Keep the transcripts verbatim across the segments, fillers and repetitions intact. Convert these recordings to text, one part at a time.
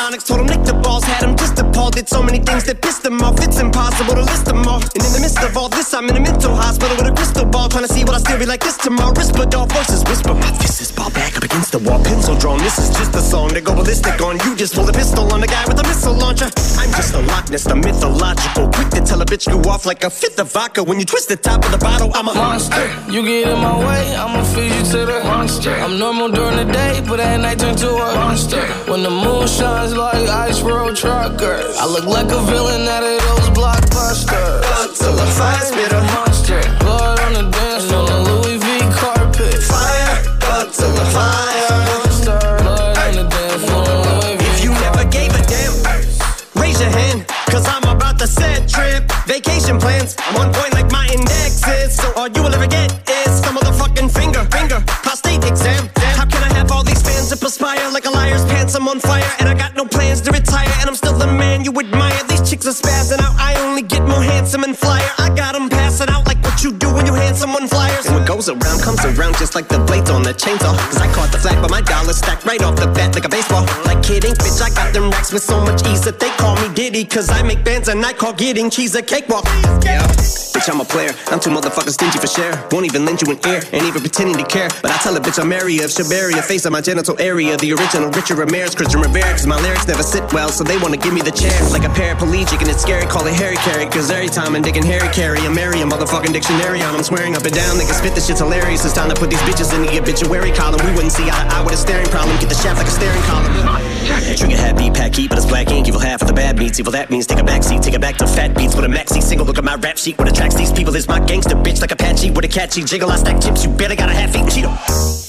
Onyx told him nick the balls, had him just appalled. Did so many things that pissed him off, it's impossible to list them all. And in the midst of all this, I'm in a mental hospital with a crystal ball, trying to see what I still be like this tomorrow. Whisper, dog voices whisper, my fist is ball back up against the wall, pencil drawn. This is just a song to go ballistic on. You just pull a pistol on the guy with a missile launcher. I'm just a Loch Ness, the mythological, quick to tell a bitch go off like a fifth of vodka. When you twist the top of the bottle, I'm a monster. You get in my way, I'ma feed you to the monster. I'm normal during the day, but at night turn to a monster. When the moon shines like ice road truckers, I look like a villain out of those blockbusters. Blood till the fire spit a monster. Blood on the dance floor, the Louis V carpet. Fire, blood till the fire. Monster, blood on the dance floor, Louis V. If you never gave a damn, raise your hand, cause I'm about to set trip. Vacation plans, I'm on point like my index is. So all you will ever get is some motherfucking finger, finger, prostate exam. How can I have all these fans that perspire like a liar's pants? I'm on fire and I got no plans to retire, and I'm still the man you admire. These chicks are spazzing out, I only get more handsome and flyer. I got them passing out like what you do when you hand someone flyers. And what goes around comes around just like the blades on the chainsaw. Cause I caught the flag but my dollar stacked right off the bat like a baseball. Like Kid Ink, bitch, I got them racks with so much ease that they call me Diddy. Cause I make bands and I call getting cheese a cakewalk. Yeah, bitch, I'm a player, I'm too motherfucking stingy for share. Won't even lend you an ear, ain't even pretending to care. But I tell a bitch I'm area of Shabaria, face on my genital area. The original Richard Ramirez, Christian Rivera. Cause my lyrics never sit well, so they wanna give me the chair. Like a paraplegic and it's scary, call it Harry Carry. Cause every time I'm digging Harry Carry, I'm Mary, a motherfucking dictionary on. I'm swearing up and down, niggas spit, this shit's hilarious. It's time to put these bitches in the obituary column. We wouldn't see eye to eye with a staring problem. Get the shaft like a staring column. Trigger happy, pack heat, but it's black ink. Evil half of the bad meats. Evil that means take a backseat, take it back to fat beats with a maxi single. Look at my rap sheet. What attracts these people is my gangster bitch like Apache with a catchy jiggle. I stack chips, you better got a half eaten Cheeto.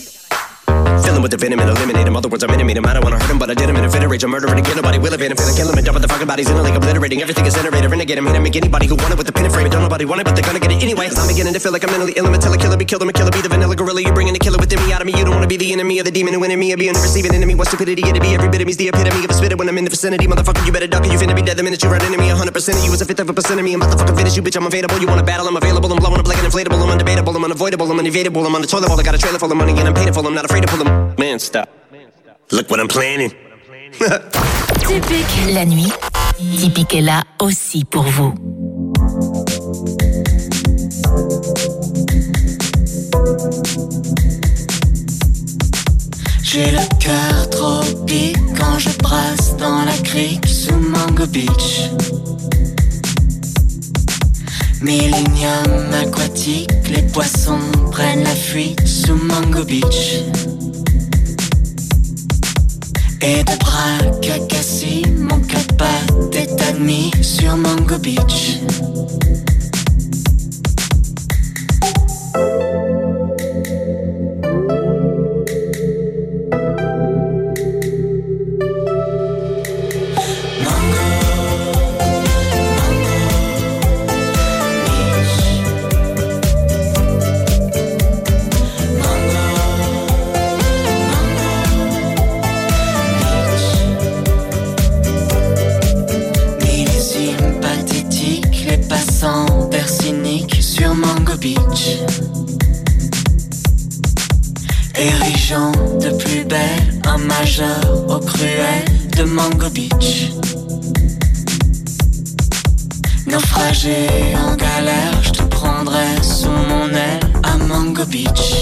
Filling with the venom and eliminate him. Other words, I'm intimate him. I don't wanna hurt him, but I did him in a fit of rage. I'm murdering again, nobody will evade him. Feeling kill him and dumping the fucking bodies in a lake, obliterating everything is generated. Renegade him, hit him, make anybody who want it with the pin and frame it. Don't nobody want it, but they're gonna get it anyway. Cause I'm beginning to feel like I'm mentally ill. I'm a tell a killer, be killed, I'm a killer, be the vanilla gorilla. You're bringing the killer within me out of me. You don't wanna be the enemy of the demon who in me. Or being the receiving enemy. What stupidity it'd be. Every bit of me's the epitome of a spitter when I'm in the vicinity. Motherfucker, you better duck or you finna be dead the minute you run into me. one hundred percent of you is a fifth of a percent of me. I'm about to fucking finish you, bitch. I'm available. You wanna battle? I'm available. I'm blowing up like an inflatable. I'm undebatable. I'm unavoidable. I'm unevadable. I'm on the toilet bowl. I got a trailer full of money and I'm painful. I'm not afraid to pull them. Man, stop. Look what I'm planning. Typique la nuit. Typique est là aussi pour vous. J'ai le cœur trop pique quand je brasse dans la crique sous Mango Beach. Millénium aquatique, les poissons prennent la fuite sous Mango Beach. Et de braque à Cassis, mon quatre pattes est admis sur Mango Beach. Érigeant de plus belle un majeur au cruel de Mango Beach. Naufragé en galère, je te prendrai sous mon aile à Mango Beach.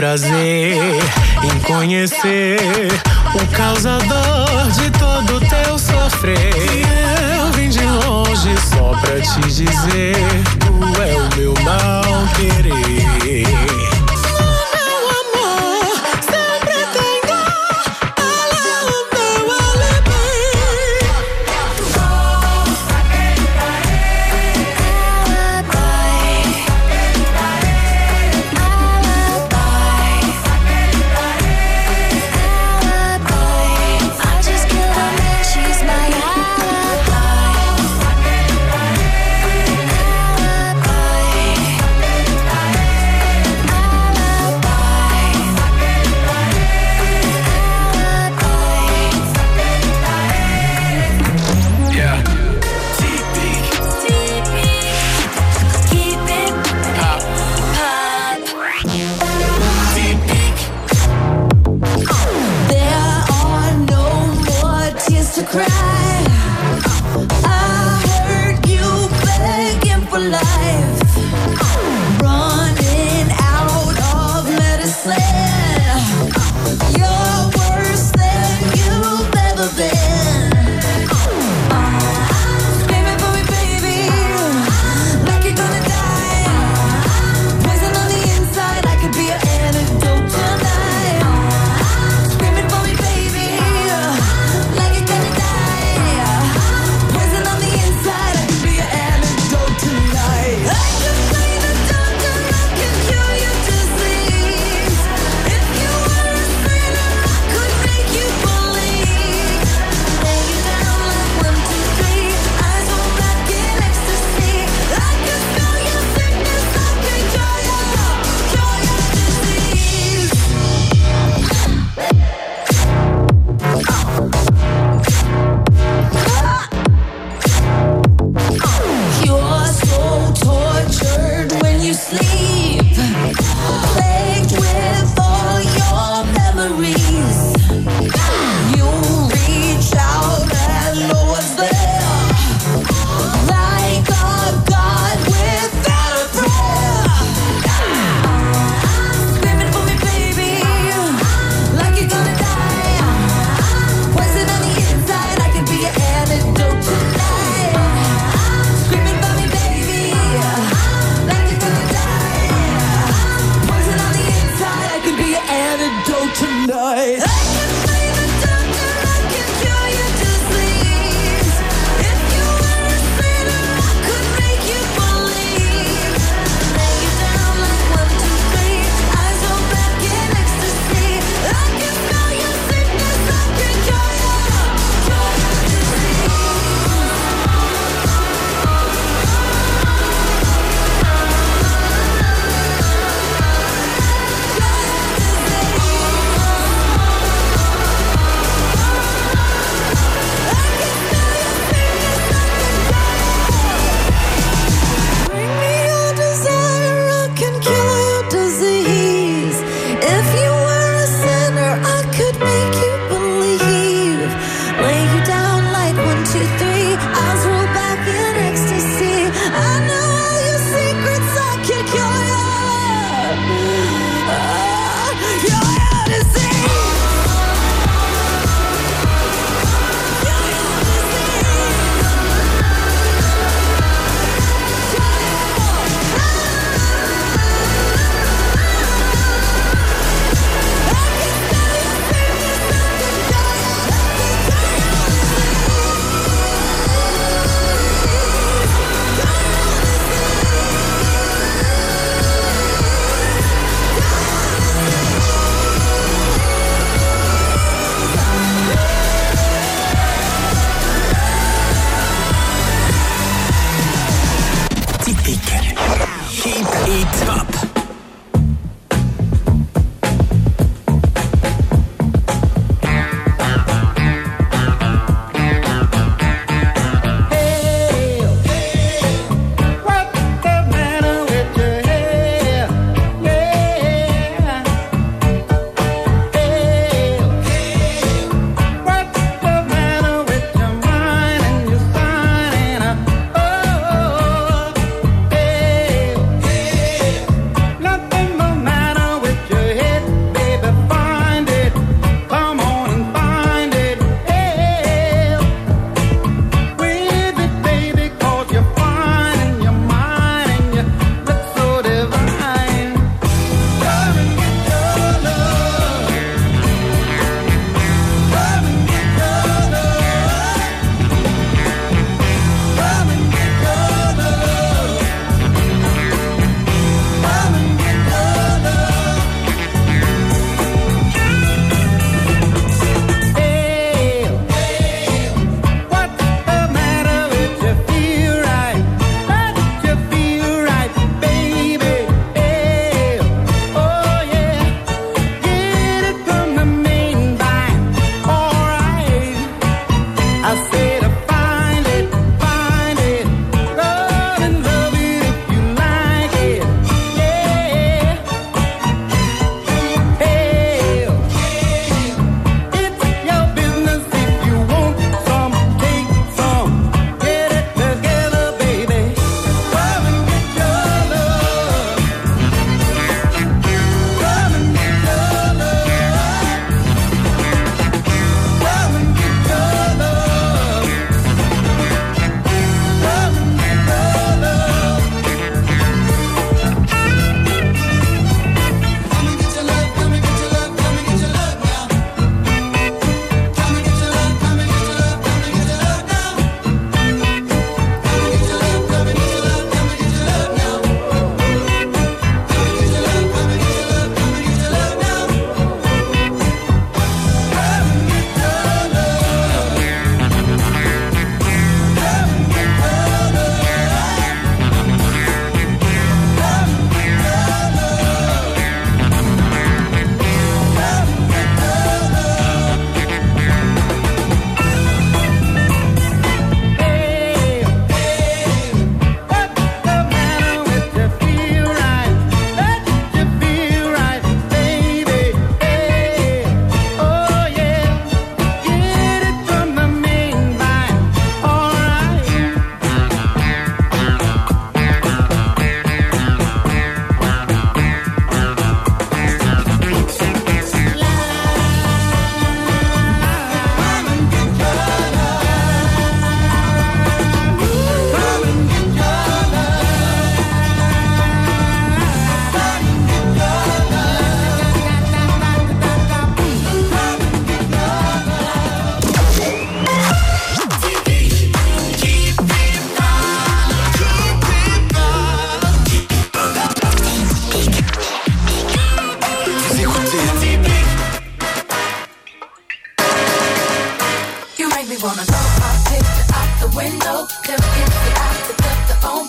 prazer em conhecer o causador de todo teu sofrer. Eu vim de longe só pra te dizer, tu é o meu mal querer.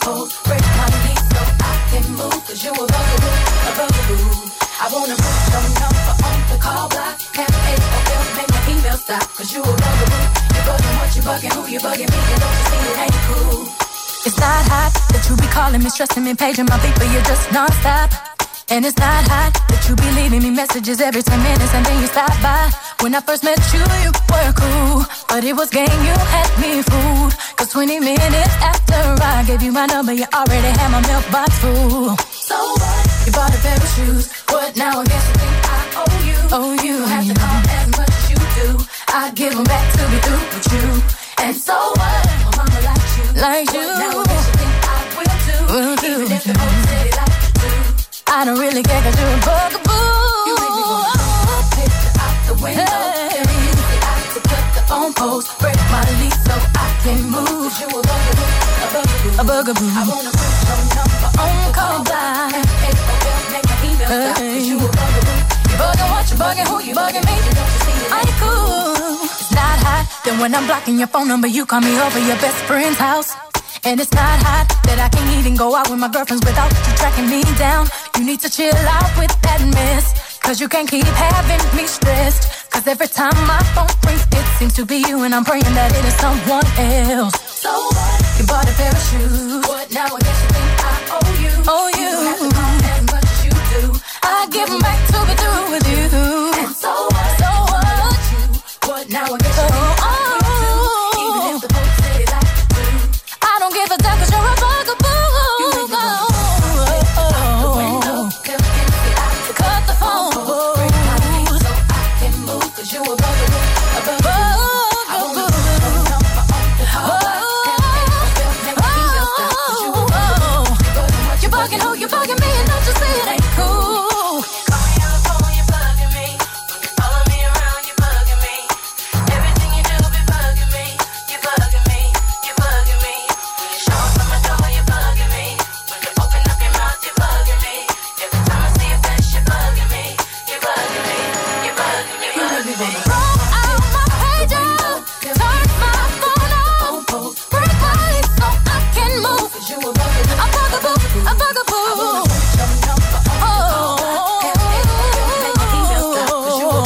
pose, break my knees so I can move. Cause you a bugaboo, a bugaboo. I wanna put your number on the call block. Have A O L, make my email stop. Cause you a bugaboo. You bugging what you bugging, who you bugging me. And don't you see it ain't cool. It's not hot that you be calling me, stressing me, paging my beat, but you're just non-stop. And it's not hot that you be leaving me messages every ten minutes and then you stop by. When I first met you, you were cool, but it was game, you had me fooled. Cause twenty minutes after I gave you my number, you already had my mailbox full. So what? You bought a pair of shoes. What now? I guess you think I owe you. Oh, you. You don't have to call as much as you do. I give them back to be through with you. And so what? My mama likes you. Like what you. Now I guess you think I will too. Will do. Even if the folks say they like you too. I don't really care cause you're a bugaboo. You make me wanna throw a picture out the window. Hey. Tell me you see I to put the phone post. Break my lease so I can move. You a bugaboo, a bugaboo. A bugaboo. I wanna put your number on the call block. Have A O L, make my email stop. Cause you a bugaboo. You bugging what you bugging, who you bugging me. And don't you see it I ain't cool. It's not hot. Then when I'm blocking your phone number, you call me over your best friend's house. And it's not hot that I can't even go out with my girlfriends without you tracking me down. You need to chill out with that mess. Cause you can't keep having me stressed. Cause every time my phone rings, it seems to be you. And I'm praying that it is someone else. So what? You bought a pair of shoes. What now? I guess you think I owe you. Oh, you. You don't have to call as much as you do. I give them back to be through with you. And so what? So what? What now? I guess you think I owe you too. Even if the folks say they like you do. I don't give a damn cause you're a bugaboo. You make me wanna throw out the window. Tell me you see I to Cut the phone. break my knees so I can move. Cause you a bugaboo, a bugaboo. I wanna put your number on the call block. Have A O L, make my email stop. Cause you a bugaboo. You bugging who you bugging me and don't you see it ain't cool. Call me on the phone, you bugging me. Follow me around, you bugging me. Everything you do be bugging me. You bugging me, you bugging me. When you show up at my door, you bugging me. When you open up your mouth, you bugging me. Every time I see your face, you bugging me. You bugging me, you bugging me, bugging me. Roll out my pager, turn my phone on, break my lease so I can move. Cause you a bugaboo, A bugaboo, a bugaboo. your number on the call block. Have A O L, make my email stop. Cause you a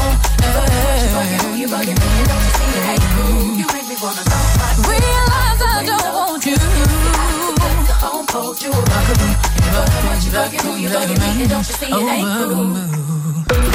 bugaboo. You bugging, who you bugging me. And don't you see it ain't cool. You make me wanna throw my Realize I don't want you. the phone post. You a bugaboo. You bugging what you bugging, who you bugging me. And don't you see it ain't cool.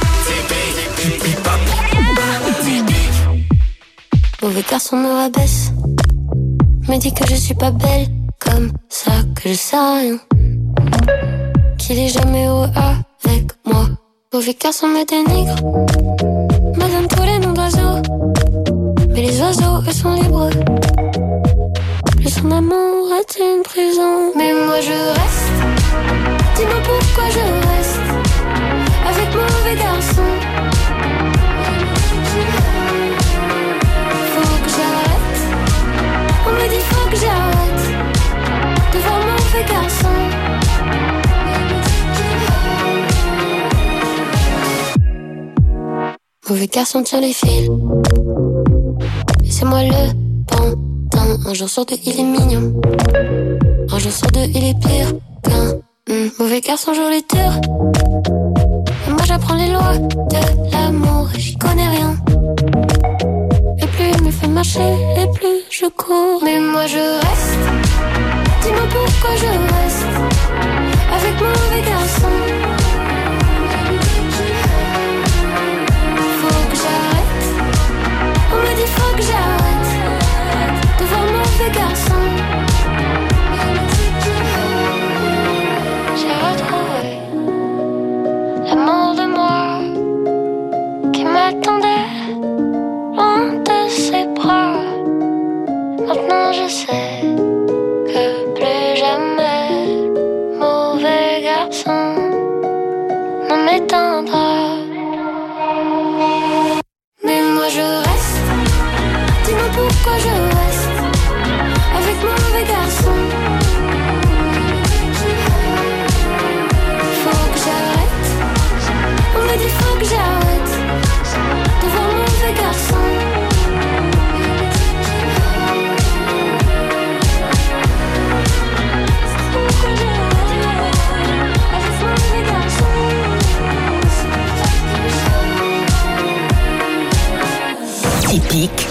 Mauvais garçon me rabaisse, me dit que je suis pas belle, comme ça que je sais rien, qu'il est jamais heureux avec moi. Mauvais garçon me dénigre, me donne tous les noms d'oiseaux, mais les oiseaux eux sont libres. Lui son amour est une prison, mais moi je reste. Dis-moi pourquoi je reste avec mauvais garçon. Faut que j'arrête. On me dit faut que j'arrête de voir mauvais garçon. Mauvais garçon tient les fils. Et c'est moi le pantin. Un jour sur deux il est mignon. Un jour sur deux il est pire qu'un mmh. Mauvais garçon joue les tours. Et moi j'apprends les lois de l'amour et j'y connais rien. Et plus il me fait marcher, et plus je cours. Mais moi je reste. Dis-moi pourquoi je reste avec mauvais garçon. Faut que j'arrête. On me dit faut que j'arrête de voir mauvais garçon. J'ai retrouvé l'amour de moi qui m'attendait loin de ses bras. Maintenant je sais que plus jamais mauvais garçon ne m'éteindra. Mais moi je reste. Dis-moi pourquoi je reste avec mauvais garçon. Faut que j'arrête. On me dit faut que j'arrête de voir mauvais garçon. Typique.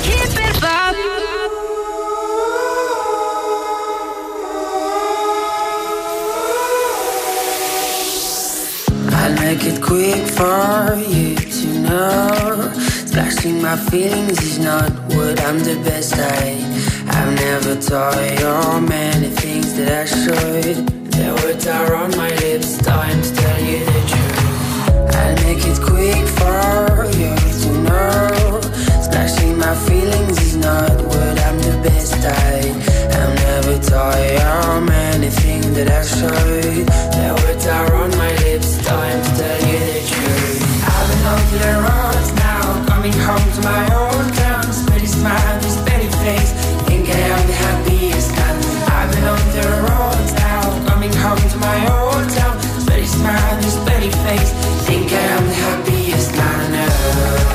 I'll make it quick for you to know. Splashing my feelings is not what I'm the best at. I've never told you many things that I should. The words are on my lips, time to tell you the truth. I'll make it quick for you to know. Splashing my feelings is not what I'm the best at. I've never told you many things that I should. The words are on my lips, time to tell you the truth. I've been on the roads now, coming home to my old town. Steady smile, this steady face, think I am the happiest man. I've been on the roads now, coming home to my old town. Steady smile, this steady face, think I am the happiest man on earth.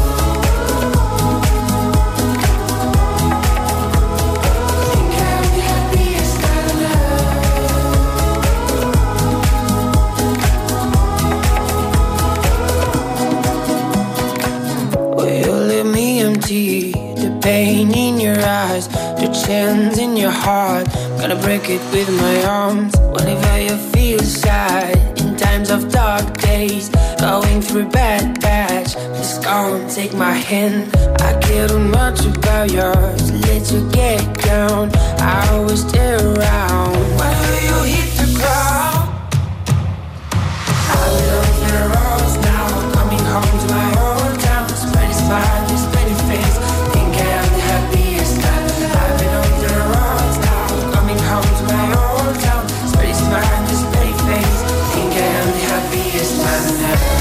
The pain in your eyes, the chance in your heart. Gonna break it with my arms. Whenever you feel sad, in times of dark days, going through a bad patch, just come take my hand. I care too much about yours, let you get down. I always stay around. Whenever you hit the ground, I'll be on the roads now, coming home to my old town. Spread a smile, just steady face, think I am the happiest man. I've been on the roads now, coming home to my old town. Spread a smile, just steady face, think I am the happiest man on earth.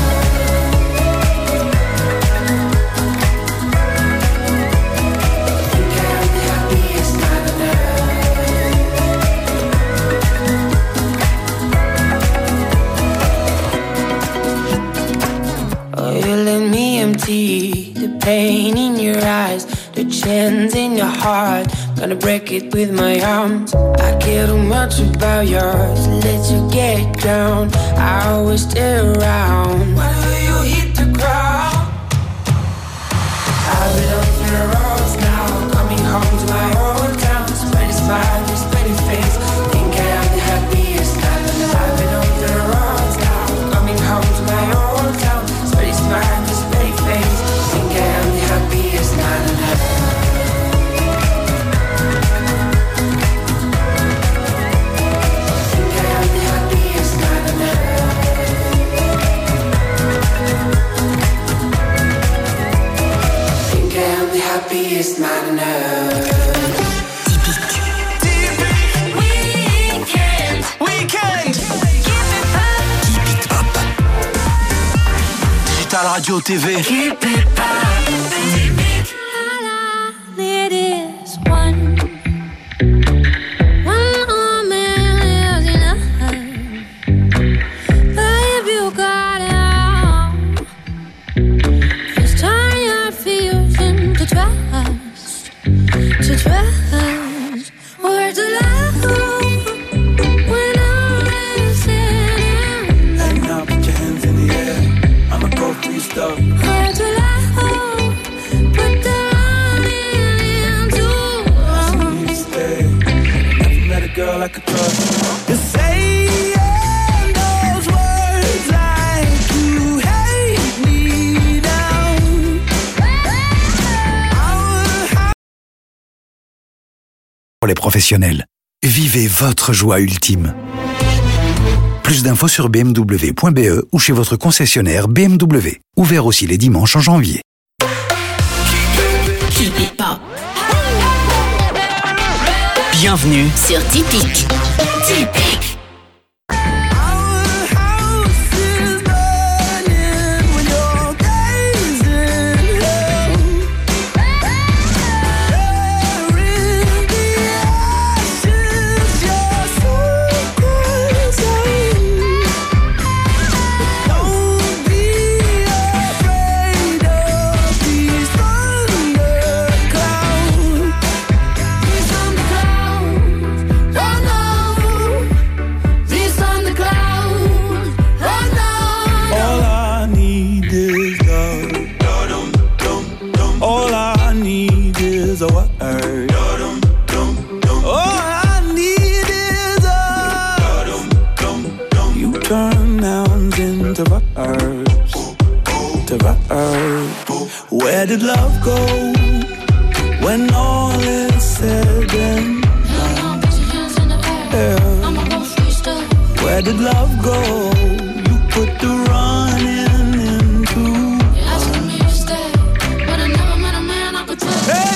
The pain in your eyes, the chance in your heart. Gonna break it with my arms. I care too much about yours, let you get down. I always stay around. Whenever you hit the ground, I'll be on the roads now, coming home to my old town. Spread a smile, just steady face, think I am the happiest man. I've been on the roads now, coming home to my old town. Spread a smile, just steady face, think I am the happiest man on earth. Think I am the happiest man on earth. Think I am the happiest man on earth. Weekend, weekend. Keep it up. Digital Radio T V. Keep it up. It is one. One more man lives enough. But if you got it all, just turn your fears into trust. To trust. Words of love. When I'm listening. Hey, now put your hands in the air. I'ma go through your stuff. Words of love. Put the girl I could trust. You're saying those words like you hate me down. Pour les professionnels, vivez votre joie ultime. Plus d'infos sur b m w point b e ou chez votre concessionnaire B M W. Ouvert aussi les dimanches en janvier. Keep it pop. Bienvenue sur Typique. Typique. One Where did love go when all is said and done? Yeah. Where did love go? You put the running into. You're asking me to stay, but I never met a man I could trust. Hey!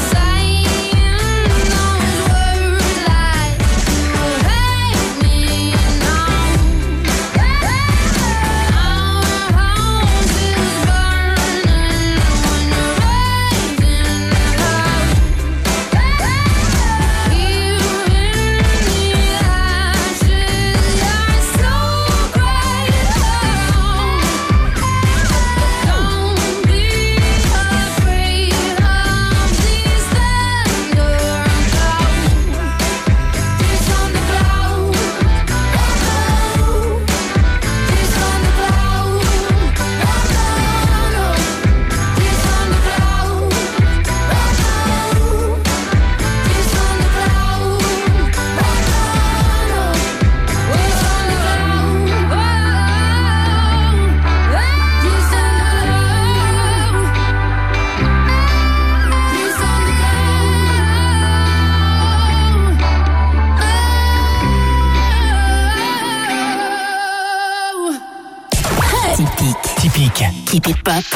Keep it pop.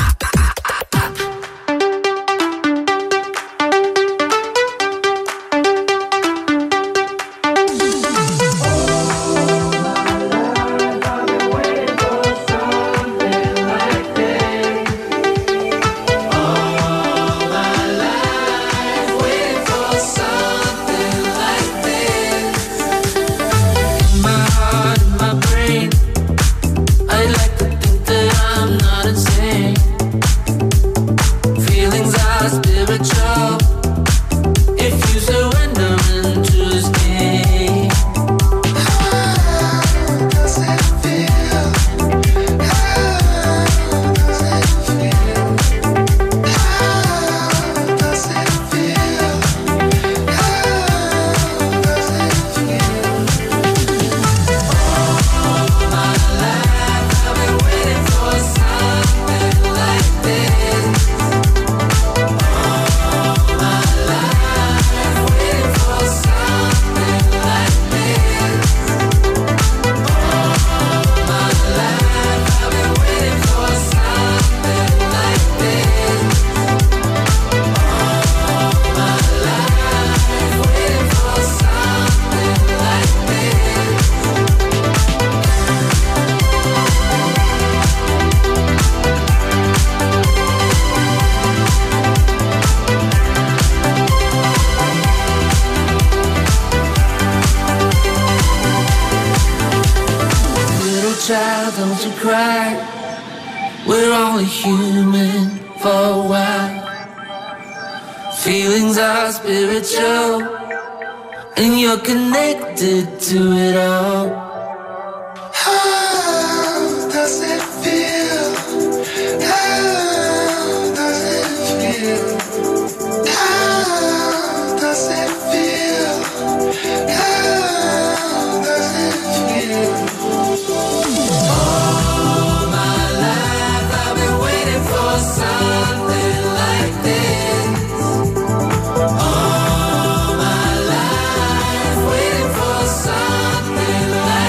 Don't you cry, we're only human for a while. Feelings are spiritual, and you're connected to it all. How does it feel? How does it feel? How does it feel? How does it feel? Something like this. All my life waiting for something like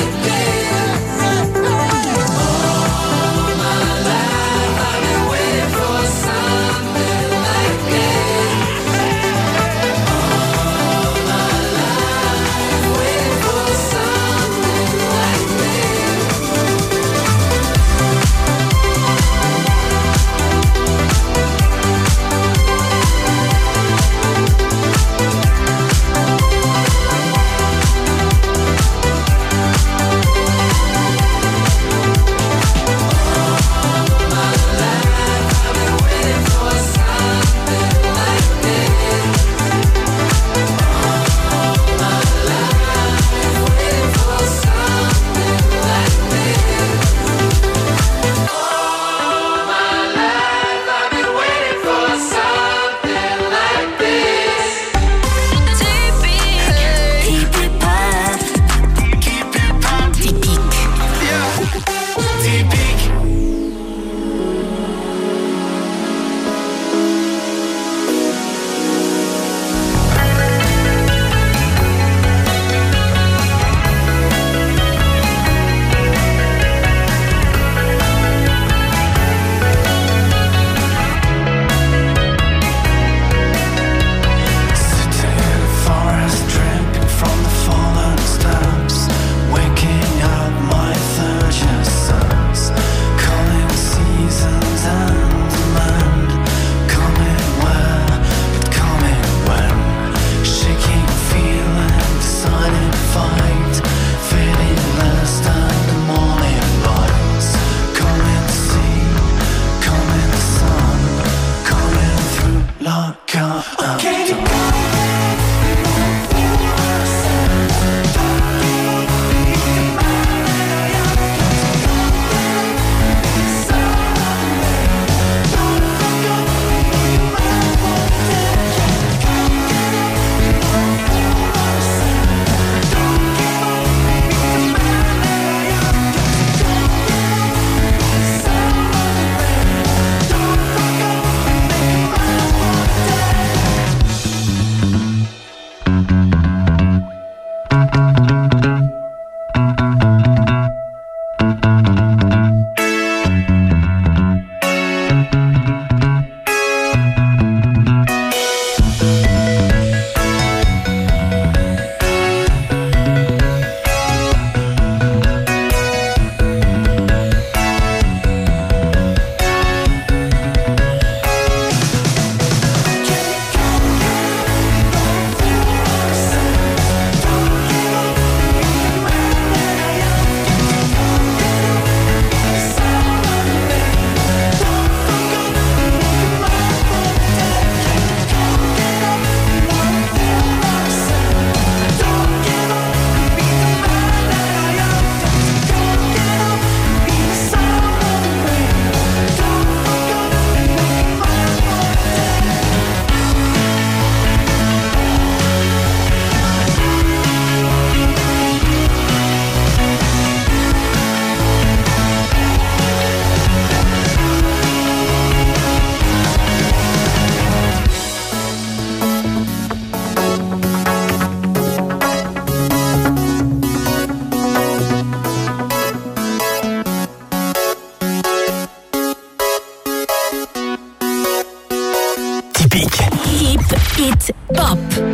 Hit Pop.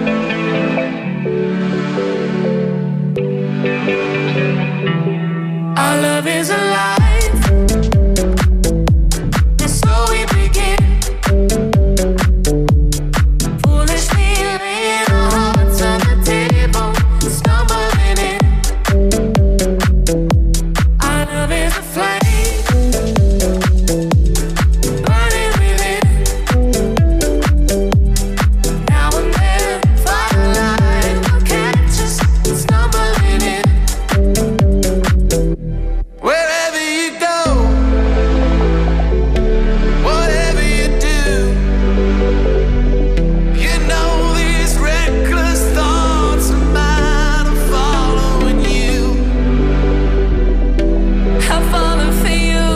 Our love is alive, and so we begin. Foolishly laying our hearts on the table, stumbling in. Our love is a flame, burning within. Now and then, firelight will catch us stumbling in. Wherever you go, whatever you do, you know these reckless thoughts of mine are following you. I'm falling for you,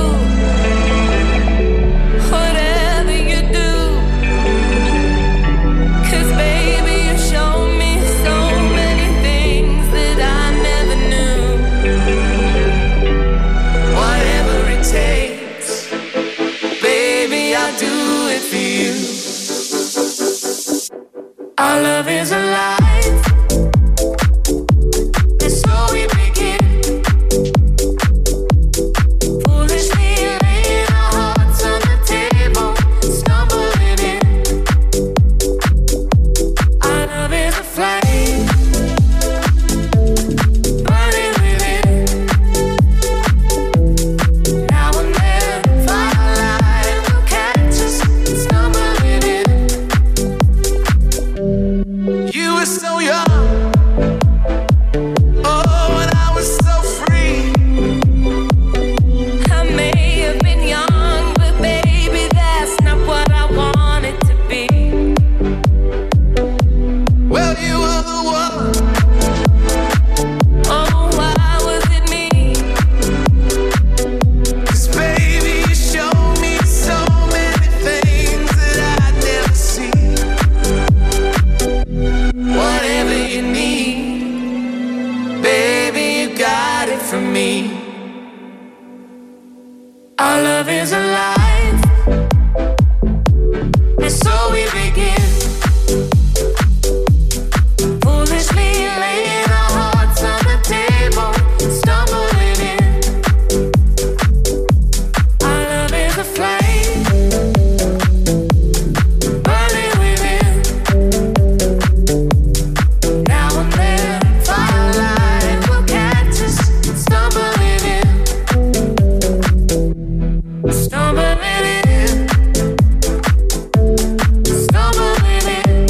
whatever you do. 'Cause baby, you show me so many things that I never knew. Whatever it takes, baby, I'll do it for you. Our love is alive, and so we begin. Foolishly laying our hearts on the table, stumbling in. Our love is a flame, burning within. Now and then, firelight will catch us stumbling in. You were so young, oh, and I was so free. I may have been young, but baby, that's not what I wanted to be. Well, you were the one. Oh, why was it me? 'Cause baby, you showed me so many things that I'd never see. Whatever you need, baby, you got it from me. Our love is alive, and so we begin. Foolishly laying our hearts on the table, stumbling in. Our love is a flame, burning within. Now and then, firelight will catch us stumbling in. Stumbling in. Stumbling in.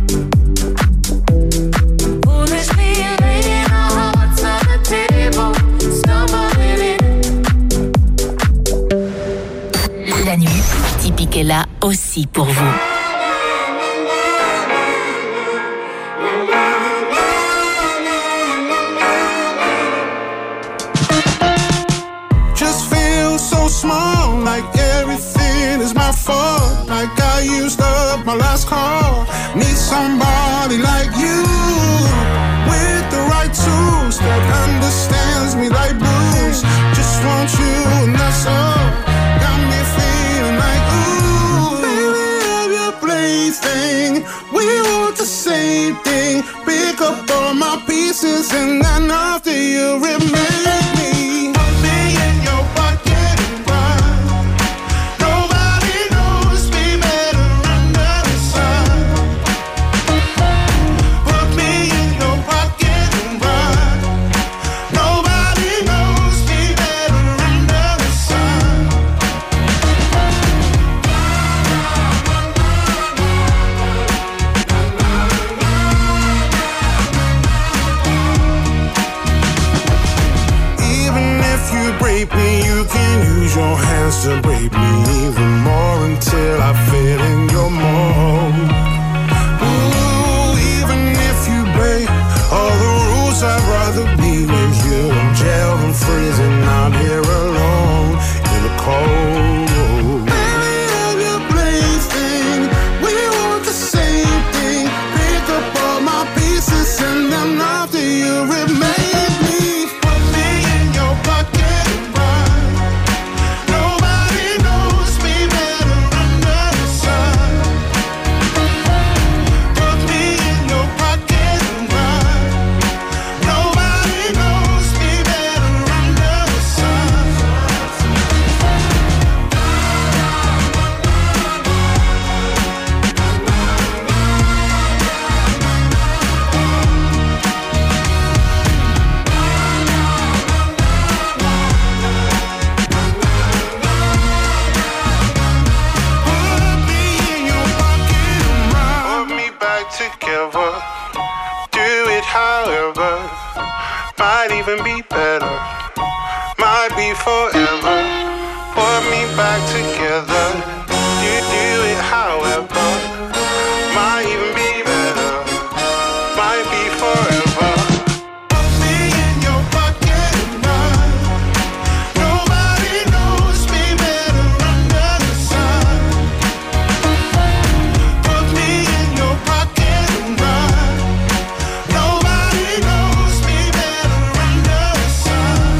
Foolishly laying our hearts on the table, stumbling in. La nuit, Typique est là aussi pour vous. Just feel so small, like everything is my fault. Like I used up my last call. Need somebody like you, with the right and then after you remake me. Put me in your pocket and run. Nobody knows me better under the sun. Put me in your pocket and run. Nobody knows me better under the sun. Even if you break me, you can use your hands to break me even more until I fit in your mold. Ooh, even if you break all the rules, I'd rather be with you in jail than freezing out here alone in the cold. Baby, I'm your plaything. We want the same thing. Pick up all my pieces and then after you remake me. Put me in your pocket and run. Nobody knows me better under the sun. Put me in your pocket and run. Nobody knows me better under the sun. Put me in your pocket and run. Put me back together. Do it however. Might even be better. Might be forever. Put me back together. You do it however. Might even be better. Might be forever. Put me in your pocket and run. Nobody knows me better under the sun. Put me in your pocket and run. Nobody knows me better under the sun.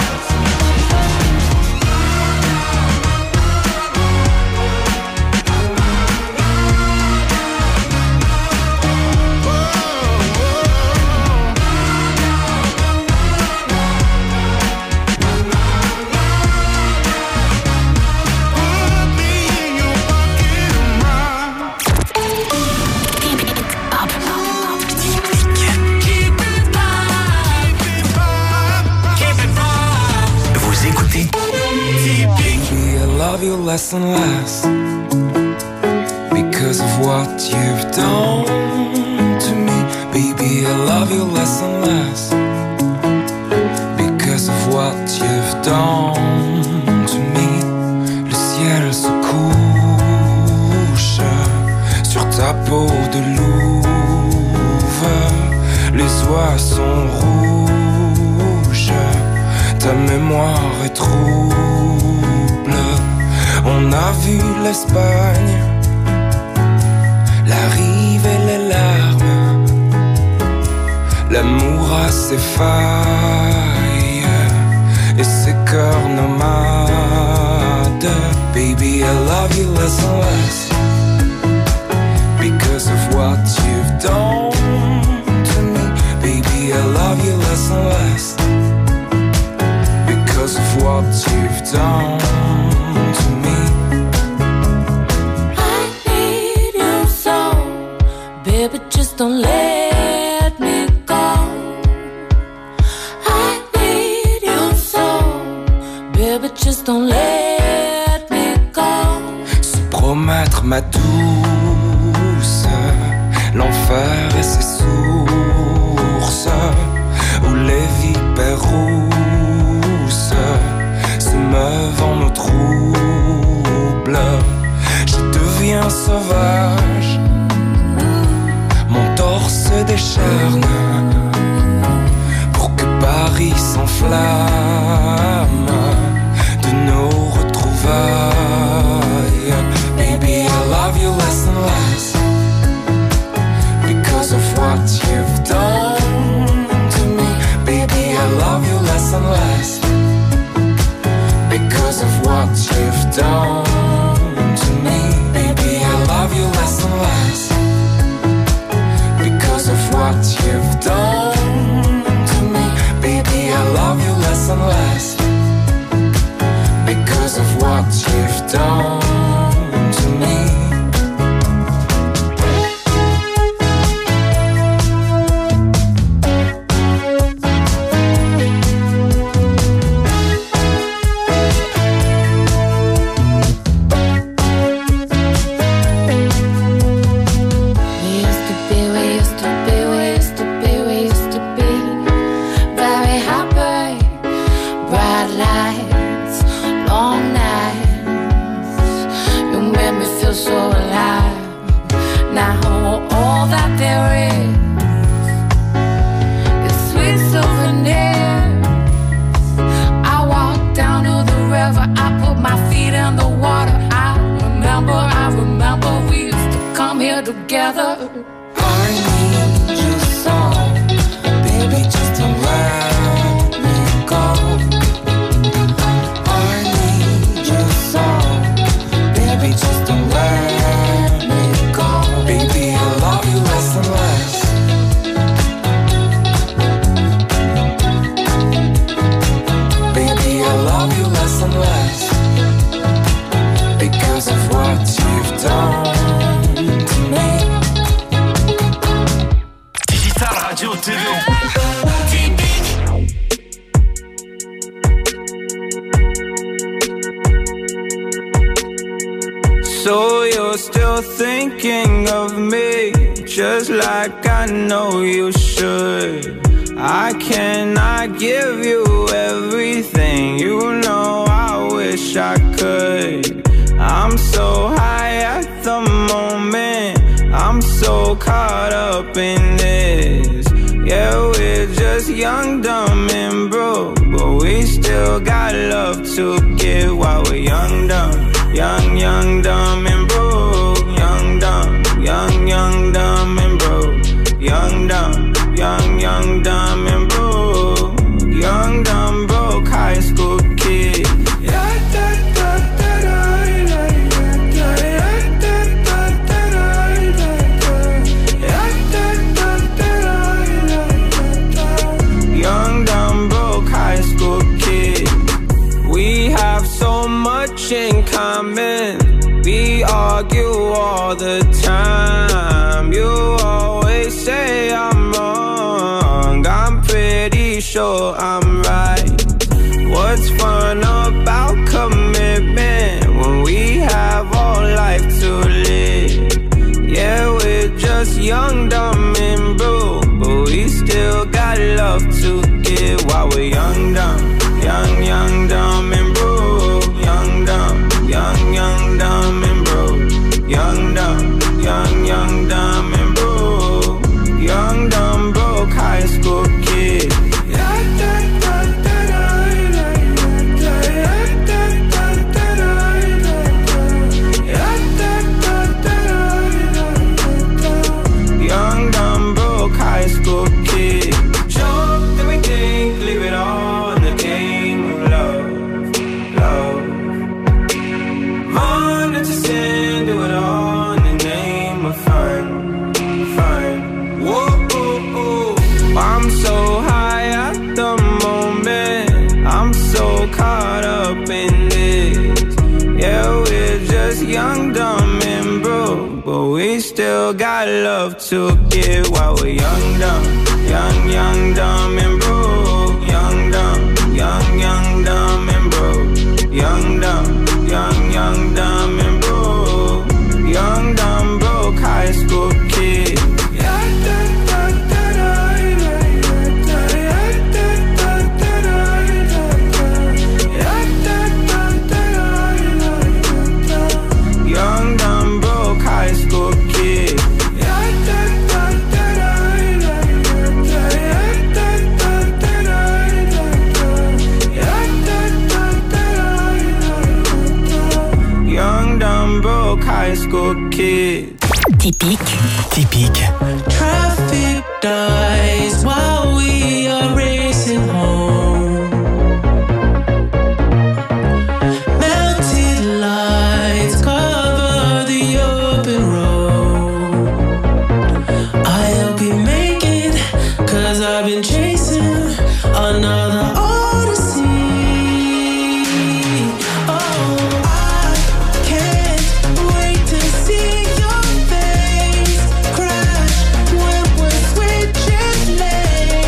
Vous écoutez Baby, I love you less and less because of what you've done to me. Baby, I love you less and less because of what you've done to me. Le ciel se couche sur ta peau de louve. Les oies sont rouges, ta mémoire est trouble. On a vu l'Espagne, la rive et les larmes. L'amour a ses failles et ses cœurs nomades. Baby, I love you less and less because of what you've done to me. Baby, I love you less and less because of what you've done to me. I need you so, baby, just don't let me go. I need you so, baby, just don't let me go. Se promettre ma douce, l'enfer et ses sources, où les vipères rousses se meuvent en eau trouble. Je deviens sauvage, mon torse décharne pour que Paris s'enflamme de nos retrouvailles. Baby, I love you less and less because of what you've done to me. Baby, I love you less and less because of what you've done to me. Baby, I love you less and less because of what you've done to happy. Bright lights, long nights. You made me feel so alive. Now all that there is is sweet souvenirs. I walked down to the river, I put my feet in the water. I remember, I remember we used to come here together. I need your song, baby, just to let me go. I need your song, baby, just to let me go. Baby, I love you less and less. Baby, I love you less and less because of what you've done to me. Digital Radio T V. Typique. So you're still thinking of me, just like I know you should. I cannot give you everything, you know I wish I could. I'm so high at the moment, I'm so caught up in this. Yeah, we're just young, dumb, and broke, but we still got love to give while we're young, dumb. Young, young, dumb, and broke. Young, dumb, young, young, dumb, and broke. Young, dumb, young, young, dumb, and broke. Young, dumb, broke high school kid. Young, dumb, broke high school kid. We have so much in common. We argue all the time. You always say I'm wrong. I'm pretty sure I'm right. What's fun about commitment when we have all life to live? Yeah, we're just young, dumb, and broke, but we still got love to give while we're young, dumb. Young, young, dumb, and broke. Young, dumb, young, young, dumb, and broke. Young, dumb, young, young, dumb, and broke. Young, dumb, broke high school kid. Young, dumb, broke high school kid. Jump, then we think, leave it all in the game of love, love. Run into sin, do it all in the name of fun, fun. Whoa, whoa, whoa. I'm so high at the moment, I'm so caught up in this. Yeah, we're just young, dumb, and broke, but we still got love to give while we're young, dumb. Young, young, dumb, and broke. Young, dumb, young, young, dumb, and broke. Young, dumb, young, young, dumb, and broke. Young, dumb, broke high school kid. Young, dumb, broke high school kid. Young, dumb, broke high school kid. Typique. Typique. Traffic dies while we are racing home. Melted lights cover the open road. I hope you make it, cause I've been chasing another odyssey. Oh, I can't wait to see your face crash when we're switching lanes.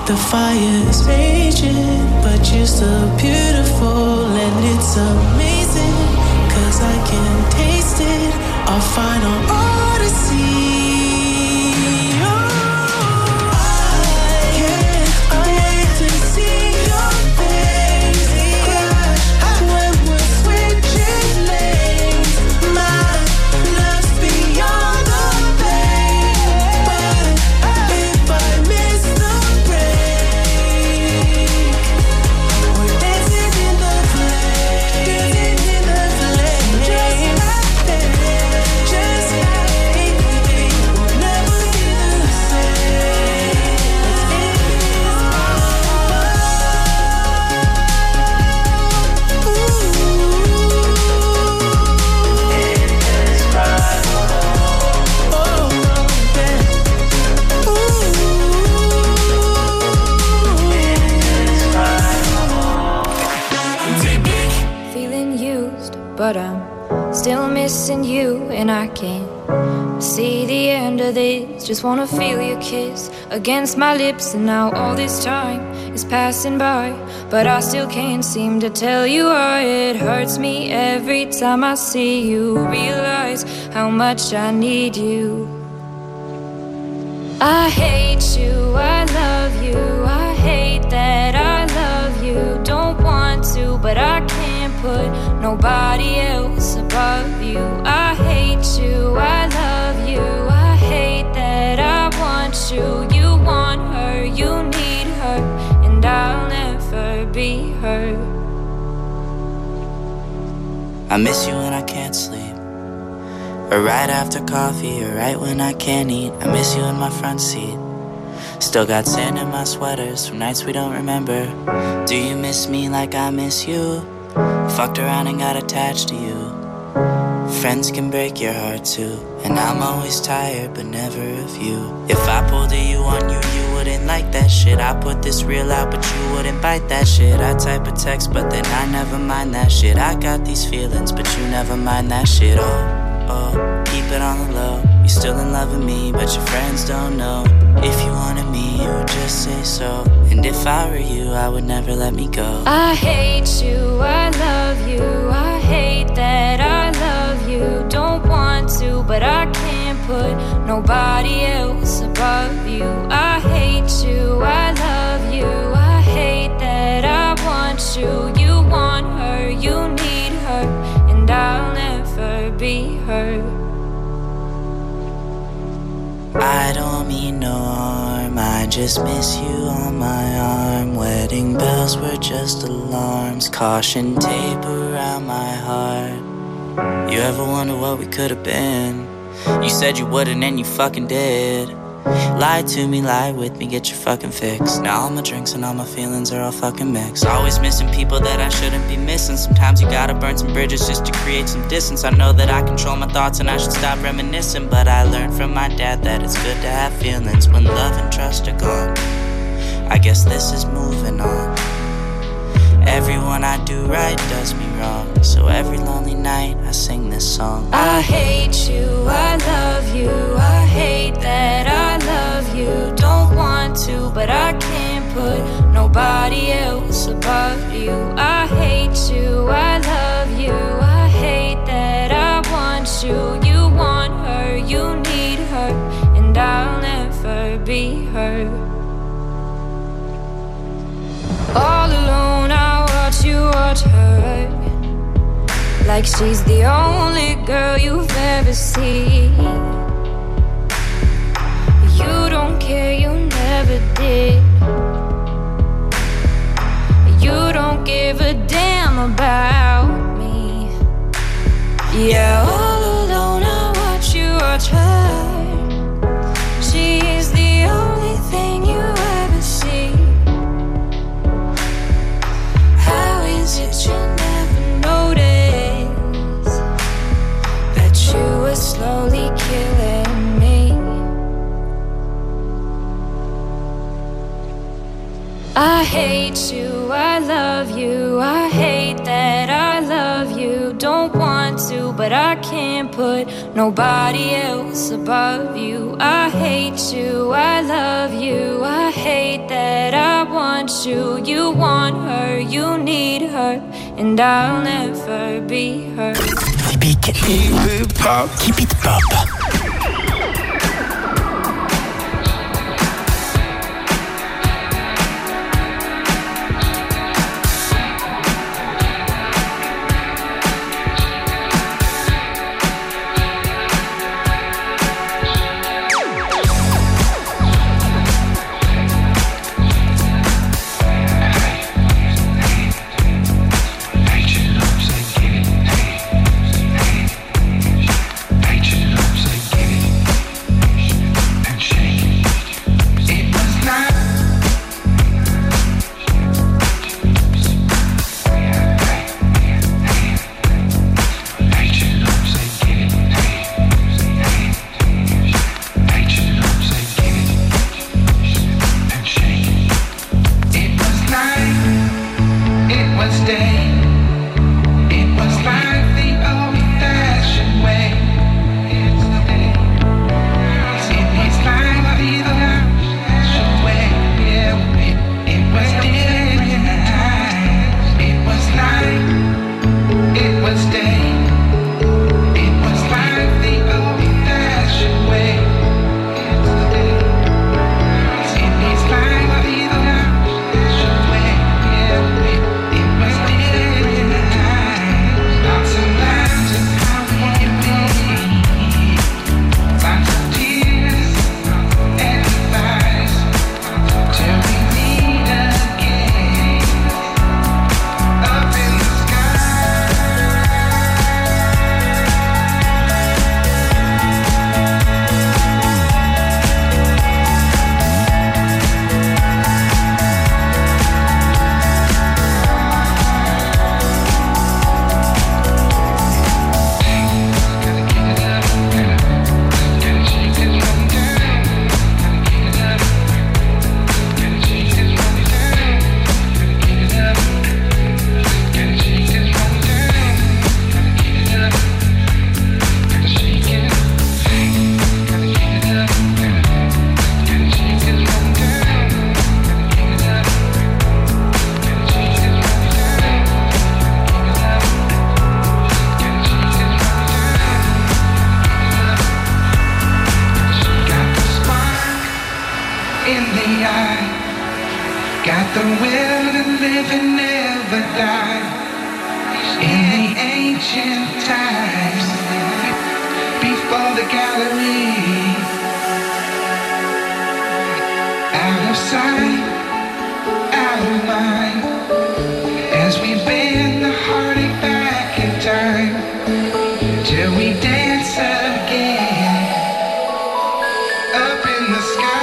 The fire is raging, but you're still beautiful, and it's amazing, cause I can taste it, our final odyssey. But I'm still missing you, and I can't see the end of this. Just wanna feel your kiss against my lips, and now all this time is passing by, but I still can't seem to tell you why. It hurts me every time I see you, realize how much I need you. I hate you, I love you, I hate that I love you. Don't want to, but I can't put nobody else above you. I hate you, I love you, I hate that I want you. You want her, you need her, and I'll never be her. I miss you when I can't sleep, or right after coffee, or right when I can't eat. I miss you in my front seat. Still got sand in my sweaters from nights we don't remember. Do you miss me like I miss you? Fucked around and got attached to you. Friends can break your heart too, and I'm always tired but never of you. If I pulled a you on you, you wouldn't like that shit. I put this real out but you wouldn't bite that shit. I type a text but then I never mind that shit. I got these feelings but you never mind that shit. Oh, oh, keep it on the low. You're still in love with me but your friends don't know. If you wanted me, you would just say so. And if I were you, I would never let me go. I hate you, I love you, I hate that I love you. Don't want to, but I can't put nobody else above you. I hate you, I love you, I hate that I want you. You want her, you need her, and I'll never be her. I don't mean no harm, I just miss you on my arm. Wedding bells were just alarms, caution tape around my heart. You ever wonder what we could have been? You said you wouldn't and you fucking did. Lie to me, lie with me, get your fucking fix. Now all my drinks and all my feelings are all fucking mixed. Always missing people that I shouldn't be missing. Sometimes you gotta burn some bridges just to create some distance. I know that I control my thoughts and I should stop reminiscing, but I learned from my dad that it's good to have feelings when love and trust are gone. I guess this is moving on. Everyone I do right does me wrong, so every lonely night I sing this song. I hate you, I love you, I hate that I love you. Don't want to, but I can't put nobody else above you. I hate you, I love you, I hate that I want you. You want her, you need her, and I'll never be her. All alone I watch you watch her, like she's the only girl you've ever seen. You don't care, you never did. You don't give a damn about me. Yeah, all alone I watch you watch her. She's the only thing you ever see. How is it you never notice that you were slowly killing me? I hate you, I love you, I hate that I love you. Don't want to, but I can't put nobody else above you. I hate you, I love you, I hate that I want you, you want her, you need her, and I'll never be her. Keep it pop. Keep it pop. the will to live and never die. In the ancient times, before the gallery, out of sight, out of mind, as we bend the heartache back in time, till we dance again, up in the sky.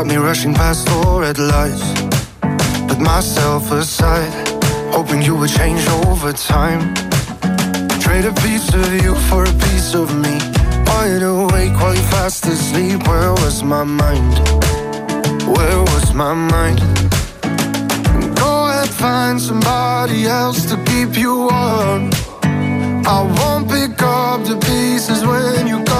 got me rushing past all red lights. Put myself aside, hoping you would change over time. Trade a piece of you for a piece of me. Wide awake while you fast asleep. Where was my mind? Where was my mind? Go ahead, find somebody else to keep you warm. I won't pick up the pieces when you go.